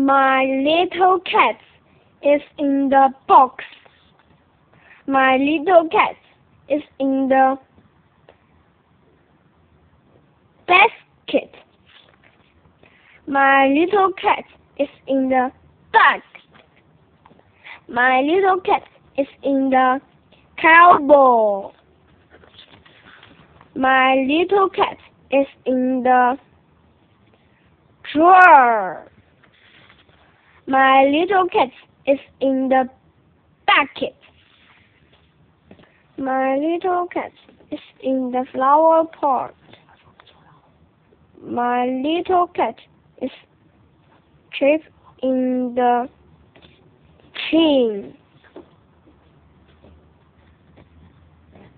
My little cat is in the box. My little cat is in the basket. My little cat is in the bag. My little cat is in the cupboard. My little cat is in the drawer. My little cat is in the bucket. My little cat is in the flower pot. My little cat is trapped in the chain.